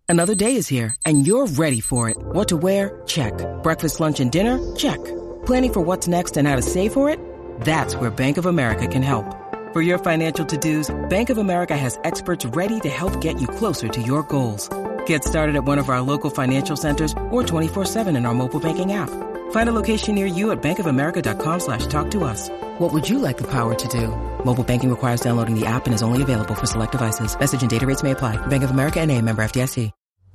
Another day is here, and you're ready for it. What to wear? Check. Breakfast, lunch, and dinner? Check. Planning for what's next and how to save for it? That's where Bank of America can help. For your financial to-dos, Bank of America has experts ready to help get you closer to your goals. Get started at one of our local financial centers or 24/7 in our mobile banking app. Find a location near you at bankofamerica.com/talktous. What would you like the power to do? Mobile banking requires downloading the app and is only available for select devices. Message and data rates may apply. Bank of America NA, member FDIC.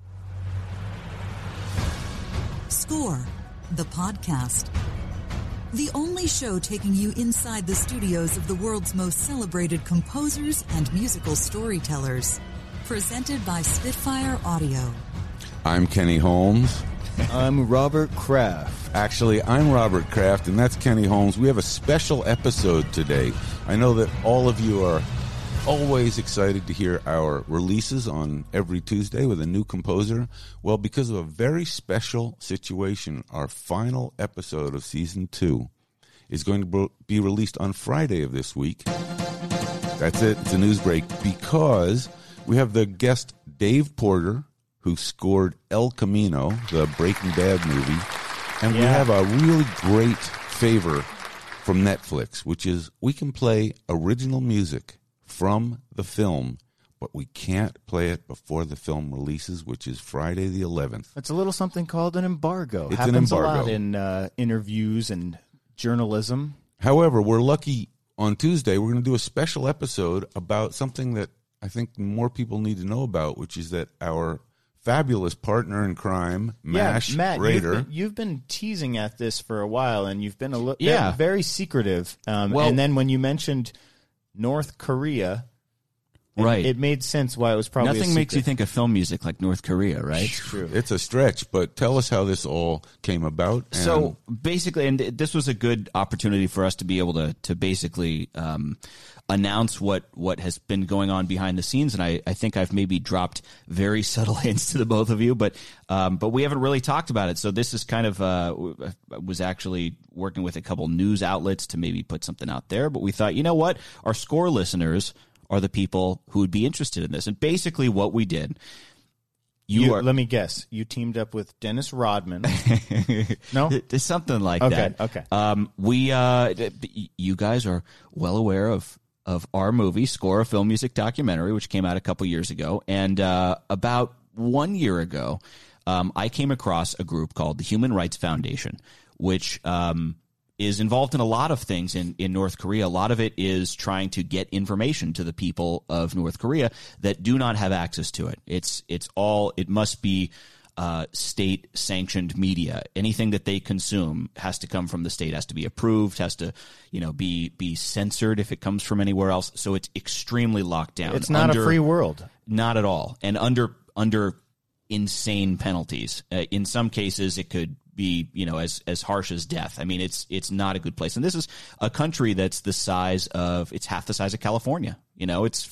Score, the podcast. The only show taking you inside the studios of the world's most celebrated composers and musical storytellers. Presented by Spitfire Audio. I'm Kenny Holmes. I'm Robert Kraft. Actually, I'm Robert Kraft, and that's Kenny Holmes. We have a special episode today. I know that all of you are always excited to hear our releases on every Tuesday with a new composer. Well, because of a very special situation, our final episode of Season 2 is going to be released on Friday of this week. That's it. It's a news break because we have the guest Dave Porter, who scored El Camino, the Breaking Bad movie. And we have a really great favor from Netflix, which is we can play original music from the film, but we can't play it before the film releases, which is Friday the 11th. It's a little something called an embargo. It's Happens an embargo. a lot in interviews and journalism. However, we're lucky on Tuesday. We're going to do a special episode about something that I think more people need to know about, which is that our fabulous partner in crime, Matt, Raider. You've been teasing at this for a while, and you've been Yeah. very secretive. And then when you mentioned North Korea, right, it made sense why it was probably nothing a makes you secret. think of film music like North Korea, right? True. It's a stretch, but tell us how this all came about. And So basically, and this was a good opportunity for us to be able to basically announce what has been going on behind the scenes, and I think I've maybe dropped very subtle hints to the both of you, but we haven't really talked about it. So this is kind of was actually working with a couple news outlets to maybe put something out there, but we thought, you know what, our Score listeners are the people who would be interested in this, and basically what we did. Let me guess. You teamed up with Dennis Rodman. No? It's something like that. Okay. You guys are well aware of our movie, Score, a film music documentary, which came out a couple years ago. And about 1 year ago, I came across a group called the Human Rights Foundation, which is involved in a lot of things in North Korea. A lot of it is trying to get information to the people of North Korea that do not have access to it. It must be state-sanctioned media. Anything that they consume has to come from the state, has to be approved, has to, be censored if it comes from anywhere else. So it's extremely locked down. It's not a free world. Not at all. And under insane penalties. In some cases, it could be, as harsh as death. I mean, it's not a good place. And this is a country that's it's half the size of California. It's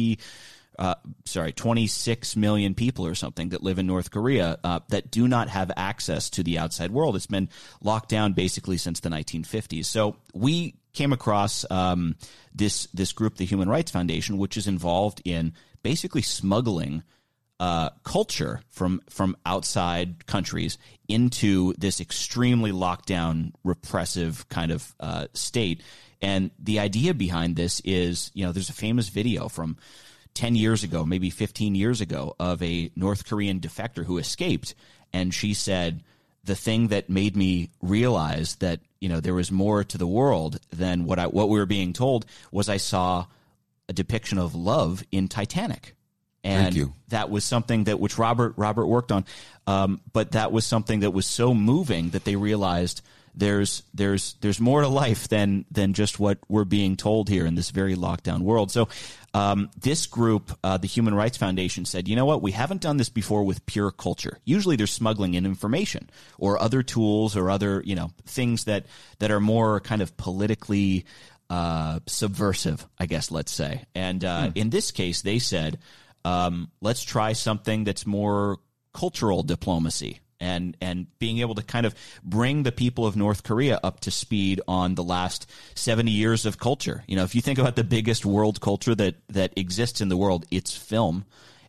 26 million people or something that live in North Korea that do not have access to the outside world. It's been locked down basically since the 1950s. So we came across this group, the Human Rights Foundation, which is involved in basically smuggling culture from outside countries into this extremely locked down, repressive kind of state. And the idea behind this is, there's a famous video from 10 years ago, maybe 15 years ago, of a North Korean defector who escaped. And she said, the thing that made me realize that, there was more to the world than what we were being told was I saw a depiction of love in Titanic. And Thank you. That was something which Robert worked on. But that was something that was so moving that they realized there's more to life than just what we're being told here in this very locked down world. So this group, the Human Rights Foundation, said, you know what, we haven't done this before with pure culture. Usually they're smuggling in information or other tools or other, things that are more kind of politically subversive, I guess, let's say. And in this case, they said, let's try something that's more cultural diplomacy and being able to kind of bring the people of North Korea up to speed on the last 70 years of culture. If you think about the biggest world culture that exists in the world, it's film.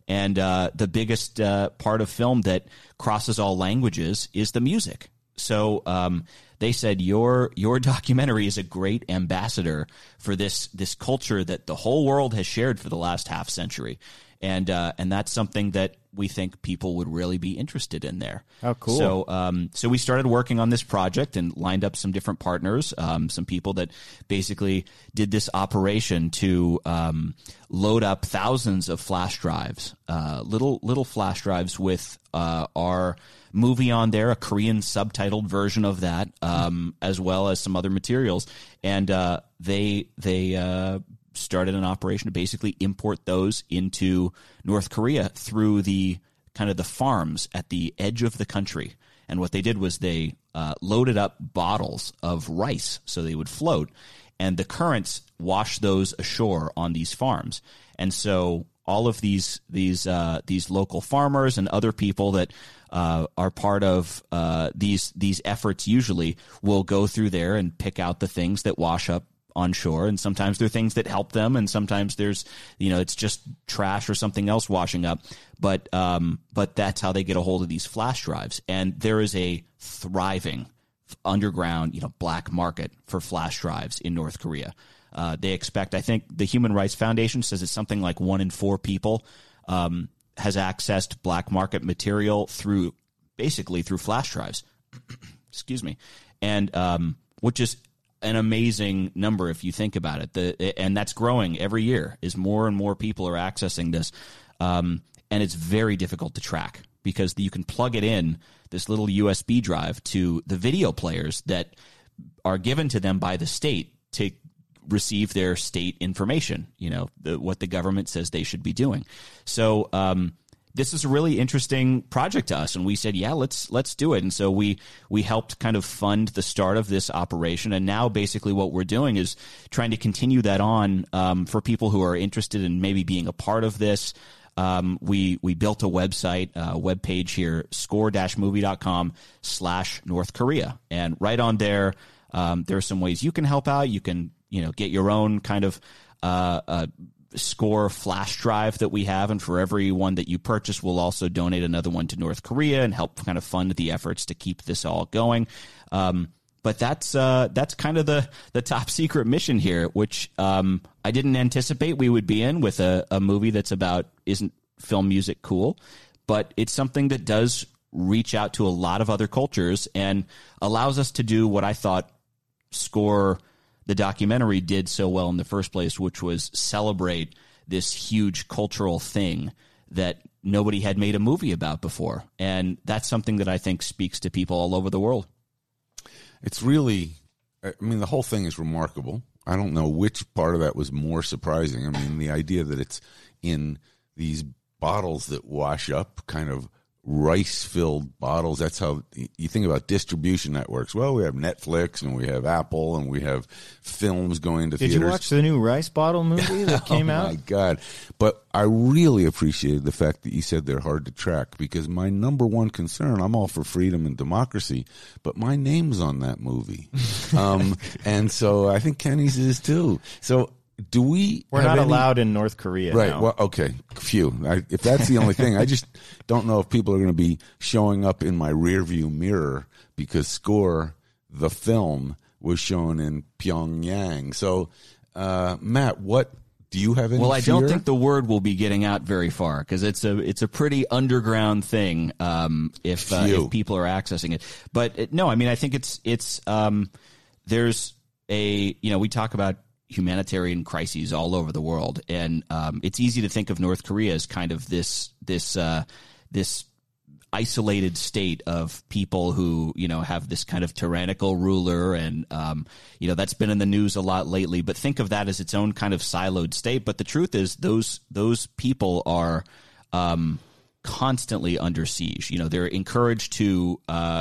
And the biggest part of film that crosses all languages is the music. So they said your documentary is a great ambassador for this culture that the whole world has shared for the last half century, and that's something that we think people would really be interested in there. Oh, cool! So we started working on this project and lined up some different partners, some people that basically did this operation to load up thousands of flash drives, little flash drives with our movie on there, a Korean subtitled version of that, as well as some other materials. And they started an operation to basically import those into North Korea through the kind of the farms at the edge of the country. And what they did was they loaded up bottles of rice so they would float, and the currents washed those ashore on these farms. And so all of these local farmers and other people that are part of these efforts usually will go through there and pick out the things that wash up on shore, and sometimes there are things that help them, and sometimes there's it's just trash or something else washing up. But that's how they get a hold of these flash drives, and there is a thriving underground black market for flash drives in North Korea. They expect, I think the Human Rights Foundation says it's something like 1 in 4 people has accessed black market material through flash drives. Excuse me. And which is an amazing number if you think about it. And that's growing every year as more and more people are accessing this. And it's very difficult to track because you can plug it in, this little USB drive, to the video players that are given to them by the state to receive their state information, what the government says they should be doing. So this is a really interesting project to us, and we said, yeah, let's do it. And so we helped kind of fund the start of this operation, and now basically what we're doing is trying to continue that on for people who are interested in maybe being a part of this. We built a webpage here, score-movie.com/North Korea, and right on there, there are some ways you can help out. You can get your own kind of Score flash drive that we have, and for every one that you purchase, we'll also donate another one to North Korea and help kind of fund the efforts to keep this all going. But that's kind of the top secret mission here, which I didn't anticipate we would be in with a movie that's about isn't film music cool, but it's something that does reach out to a lot of other cultures and allows us to do what I thought Score, the documentary, did so well in the first place, which was celebrate this huge cultural thing that nobody had made a movie about before. And that's something that I think speaks to people all over the world. It's really, the whole thing is remarkable. I don't know which part of that was more surprising. The idea that it's in these bottles that wash up, kind of rice-filled bottles. That's how you think about distribution networks. Well, we have Netflix and we have Apple and we have films going to theaters. Did you watch the new rice bottle movie that came out? Oh, my God. But I really appreciated the fact that you said they're hard to track, because my number one concern, I'm all for freedom and democracy, but my name's on that movie. And so I think Kenny's is too. So we're not allowed in North Korea, right? Now. Well, okay, phew. If that's the only thing, I just don't know if people are going to be showing up in my rearview mirror because Score, the film, was shown in Pyongyang. So, Matt, what do you have any Well, I fear? don't think the word will be getting out very far because it's a pretty underground thing. If people are accessing it, but no, I think it's there's we talk about humanitarian crises all over the world, and it's easy to think of North Korea as kind of this isolated state of people who have this kind of tyrannical ruler, and that's been in the news a lot lately. But think of that as its own kind of siloed state. But the truth is, those people are constantly under siege. They're encouraged to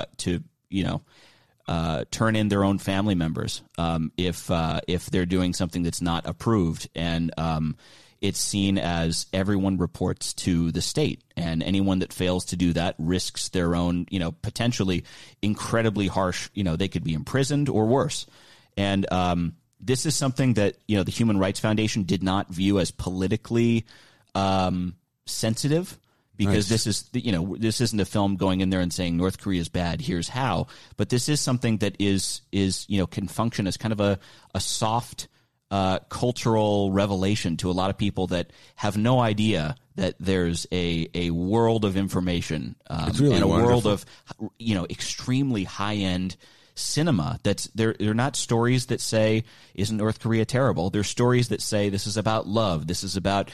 turn in their own family members if they're doing something that's not approved, and it's seen as everyone reports to the state, and anyone that fails to do that risks their own potentially incredibly harsh, they could be imprisoned or worse. And this is something that the Human Rights Foundation did not view as politically sensitive. Because this is, this isn't a film going in there and saying North Korea is bad, here's how. But this is something that is can function as kind of a soft cultural revelation to a lot of people that have no idea that there's a world of information really and a wonderful. world of extremely high end cinema. They're not stories that say isn't North Korea terrible. They're stories that say this is about love. This is about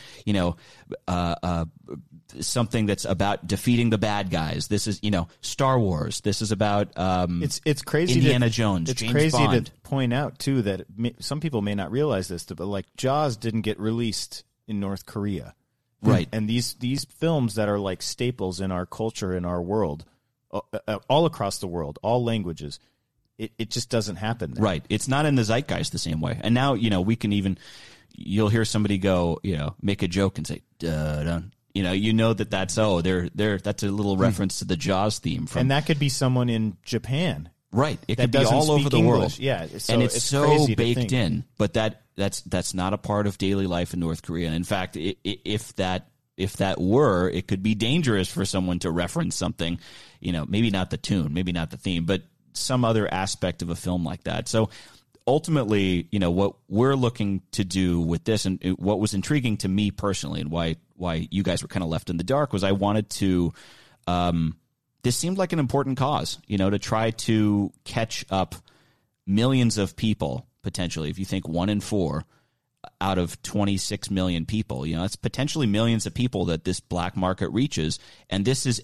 something that's about defeating the bad guys. This is Star Wars. This is about it's crazy. Indiana Jones. It's James crazy Bond. to point out too that some people may not realize this, but like Jaws didn't get released in North Korea, right? And these films that are like staples in our culture, in our world, all across the world, all languages. It just doesn't happen there. Right. It's not in the zeitgeist the same way. And now, we can even, you'll hear somebody go, make a joke and say, dun. That's that's a little reference to the Jaws theme. And that could be someone in Japan. Right. It could be all over the world. Yeah. So and it's so baked think. in, but that's not a part of daily life in North Korea. And in fact, if that were, it could be dangerous for someone to reference something, maybe not the tune, maybe not the theme, but some other aspect of a film like that. So ultimately, what we're looking to do with this, and what was intriguing to me personally, and why you guys were kind of left in the dark, was I wanted to. This seemed like an important cause, to try to catch up millions of people potentially. If you think 1 in 4 out of 26 million people, that's potentially millions of people that this black market reaches, and this is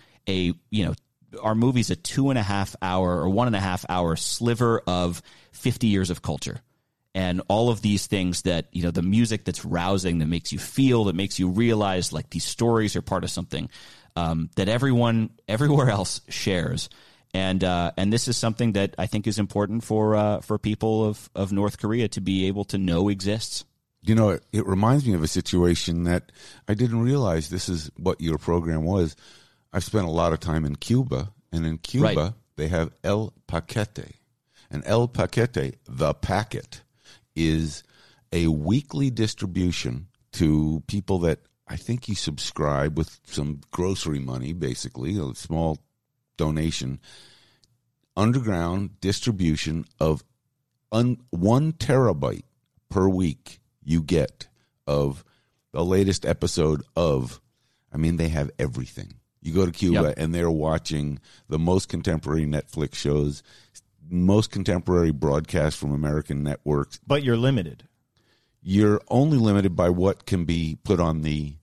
our movie's a 2.5 hour or 1.5 hour sliver of 50 years of culture. And all of these things that, the music that's rousing, that makes you feel, that makes you realize like these stories are part of something that everyone everywhere else shares. And this is something that I think is important for people of North Korea to be able to know exists. It reminds me of a situation that I didn't realize this is what your program was. I've spent a lot of time in Cuba, and in Cuba, right. They have El Paquete. And El Paquete, the packet, is a weekly distribution to people that I think you subscribe with some grocery money, basically, a small donation. Underground distribution of 1 terabyte per week you get of the latest episode of, they have everything. You go to Cuba and they're watching the most contemporary Netflix shows, most contemporary broadcasts from American networks. But you're limited. You're only limited by what can be put on the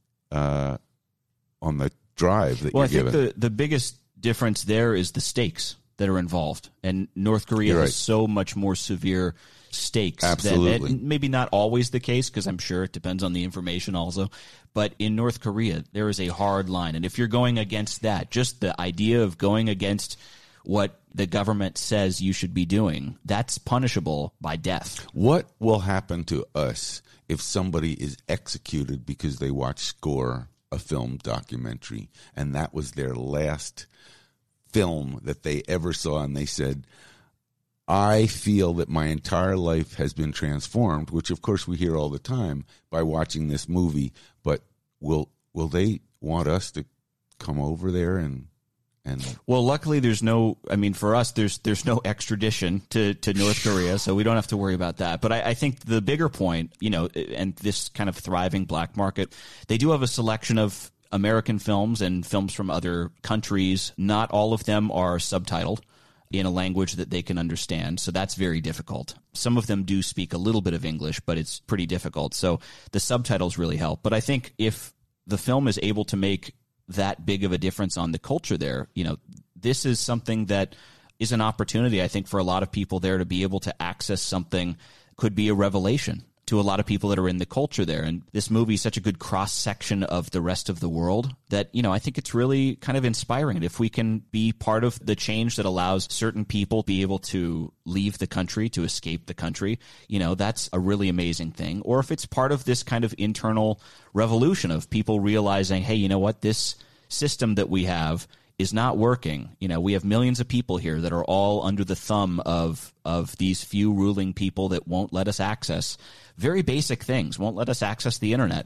drive that you're given. I think the biggest difference there is the stakes that are involved. And North Korea has so much more severe stakes. Absolutely. That maybe not always the case, because I'm sure it depends on the information also. But in North Korea, there is a hard line. And if you're going against that, just the idea of going against what the government says you should be doing, that's punishable by death. What will happen to us if somebody is executed because they watched Score, a film documentary, and that was their last film that they ever saw, and they said, I feel that my entire life has been transformed, which of course we hear all the time, by watching this movie, but will they want us to come over there and well, luckily there's no, for us, there's no extradition to North Korea, so we don't have to worry about that. But I think the bigger point, and this kind of thriving black market, they do have a selection of American films and films from other countries. Not all of them are subtitled in a language that they can understand, so that's very difficult. Some of them do speak a little bit of English, but it's pretty difficult, so the subtitles really help. But I think if the film is able to make that big of a difference on the culture there, this is something that is an opportunity, I think, for a lot of people there to be able to access something, could be a revelation to a lot of people that are in the culture there. And this movie is such a good cross-section of the rest of the world that, I think it's really kind of inspiring. And if we can be part of the change that allows certain people be able to leave the country, to escape the country, that's a really amazing thing. Or if it's part of this kind of internal revolution of people realizing, hey, you know what, this system that we have is not working. We have millions of people here that are all under the thumb of these few ruling people that won't let us access very basic things, won't let us access the internet.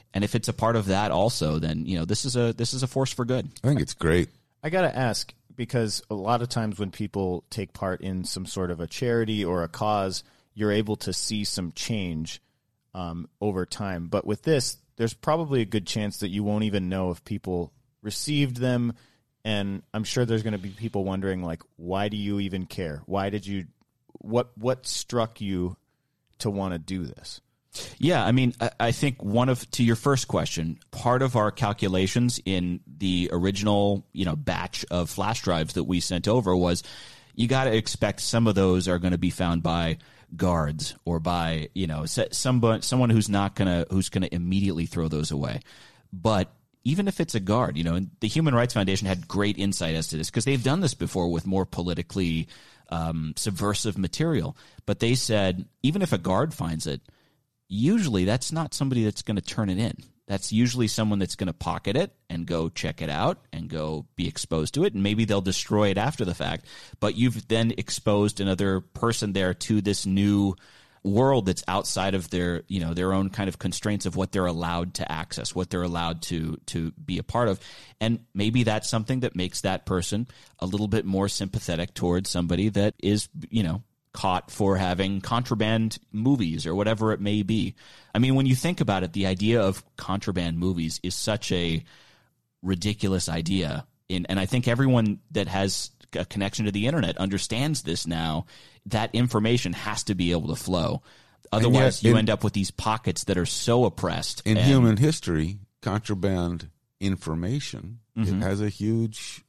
And if it's a part of that also, then this is a force for good. I think it's great. I got to ask, because a lot of times when people take part in some sort of a charity or a cause, you're able to see some change over time. But with this, there's probably a good chance that you won't even know if people received them. And I'm sure there's going to be people wondering, like, why do you even care? Why did you, what struck you to want to do this? Yeah, I mean, I think to your first question, part of our calculations in the original, batch of flash drives that we sent over was you got to expect some of those are going to be found by guards or by, someone who's going to immediately throw those away. But even if it's a guard, and the Human Rights Foundation had great insight as to this because they've done this before with more politically subversive material. But they said, even if a guard finds it, usually that's not somebody that's going to turn it in. That's usually someone that's going to pocket it and go check it out and go be exposed to it. And maybe they'll destroy it after the fact. But you've then exposed another person there to this new world that's outside of their own kind of constraints of what they're allowed to access, what they're allowed to be a part of. And maybe that's something that makes that person a little bit more sympathetic towards somebody that is, caught for having contraband movies or whatever it may be. I mean, when you think about it, the idea of contraband movies is such a ridiculous idea. And I think everyone that has a connection to the internet understands this now. That information has to be able to flow. Otherwise, you end up with these pockets that are so oppressed. In human history, contraband information, it has a huge,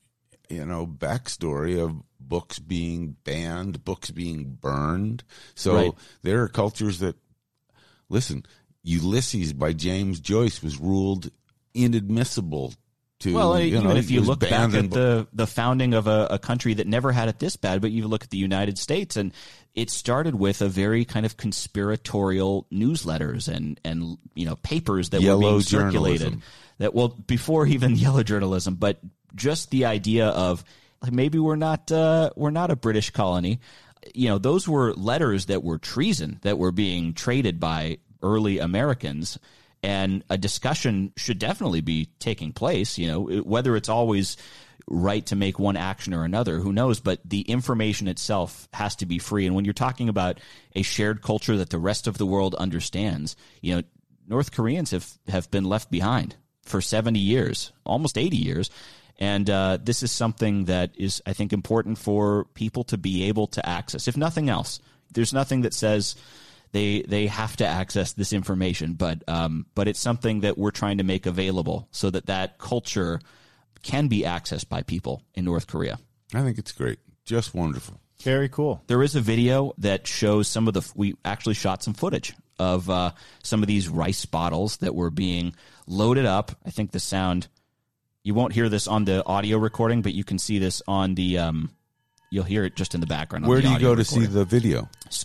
backstory of books being banned, books being burned. So there are cultures that, listen, Ulysses by James Joyce was ruled inadmissible to. Well, even if you look back at the founding of a country that never had it this bad, but you look at the United States, and it started with a very kind of conspiratorial newsletters and papers that were being circulated. Before even yellow journalism, but just the idea of, like, maybe we're not a British colony. Those were letters that were treason that were being traded by early Americans, and a discussion should definitely be taking place. Whether it's always right to make one action or another, who knows? But the information itself has to be free. And when you're talking about a shared culture that the rest of the world understands, North Koreans have been left behind for 70 years, almost 80 years. And this is something that is, I think, important for people to be able to access. If nothing else, there's nothing that says they have to access this information, but it's something that we're trying to make available so that culture can be accessed by people in North Korea. I think it's great. Just wonderful. Very cool. There is a video that shows we actually shot some footage of some of these rice bottles that were being loaded up. I think the sound... You won't hear this on the audio recording, but you can see this on the you'll hear it just in the background. Where do you go to see the video?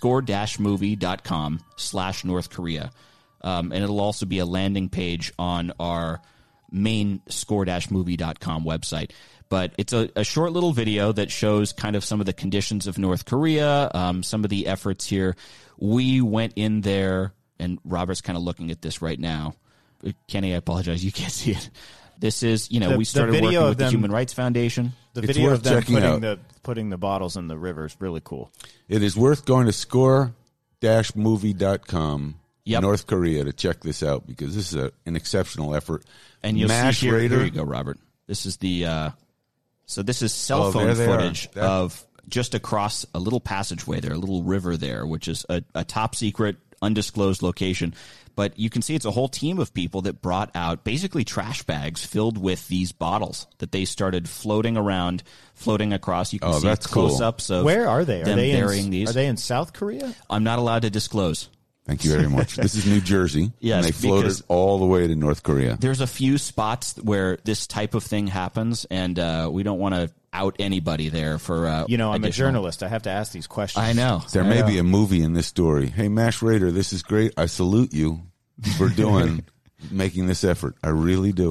Score-movie.com/North Korea. And it'll also be a landing page on our main score-movie.com website. But it's a short little video that shows kind of some of the conditions of North Korea, some of the efforts here. We went in there, and Robert's kind of looking at this right now. Kenny, I apologize. You can't see it. This is, we started working with the Human Rights Foundation. The video of them putting the bottles in the river is really cool. It is worth going to score-movie.com, North Korea, to check this out, because this is an exceptional effort. And you'll see here you go, Robert. This is the this is cell phone footage of just across a little passageway there, a little river there, which is a top secret, undisclosed location. But you can see it's a whole team of people that brought out basically trash bags filled with these bottles that they started floating across. You can see close-ups of where are they? Them burying these. Are they in South Korea? I'm not allowed to disclose. Thank you very much. This is New Jersey. Yes, and they floated all the way to North Korea. There's a few spots where this type of thing happens, and we don't want to out anybody there for I'm a journalist. I have to ask these questions. I know. There may be a movie in this story. Hey, Mash Raider, this is great. I salute you for making this effort. I really do.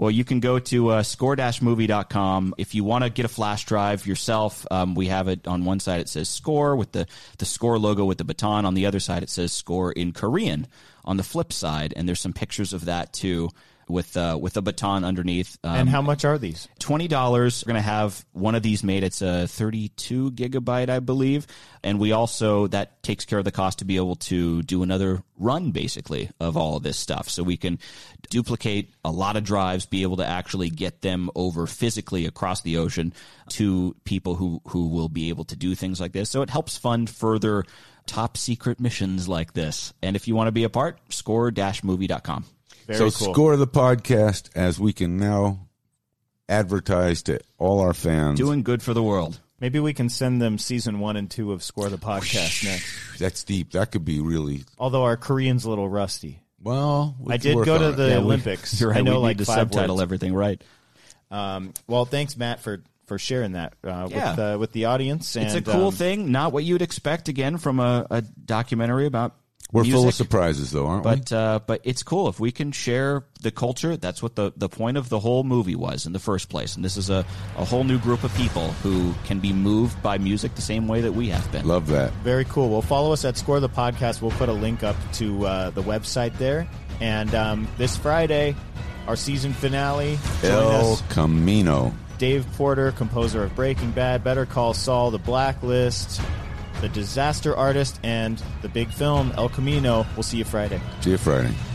Well, you can go to score-movie.com. If you want to get a flash drive yourself, we have it on one side. It says Score with the Score logo with the baton. On the other side, it says Score in Korean on the flip side. And there's some pictures of that, too, with a baton underneath. And how much are these? $20. We're going to have one of these made. It's a 32 gigabyte, I believe. And we also, that takes care of the cost to be able to do another run, basically, of all of this stuff. So we can duplicate a lot of drives, be able to actually get them over physically across the ocean to people who will be able to do things like this. So it helps fund further top secret missions like this. And if you want to be a part, score-movie.com. So cool. Score the podcast, as we can now advertise to all our fans. Doing good for the world. Maybe we can send them season 1 and 2 of Score the podcast next. That's deep. That could be really... Although our Korean's a little rusty. Well, I did go to the Olympics. You're right. I know we like need to 5 subtitle words. everything right. Well, thanks, Matt, for sharing that with the audience. And, It's a cool thing. Not what you'd expect, again, from a documentary about We're music. full of surprises, though, aren't we? But it's cool. If we can share the culture, that's what the point of the whole movie was in the first place. And this is a whole new group of people who can be moved by music the same way that we have been. Love that. Very cool. Well, follow us at Score the Podcast. We'll put a link up to the website there. And this Friday, our season finale. Join El us. Camino. Dave Porter, composer of Breaking Bad, Better Call Saul, The Blacklist, The Disaster Artist, and the big film El Camino. We'll see you Friday. See you Friday.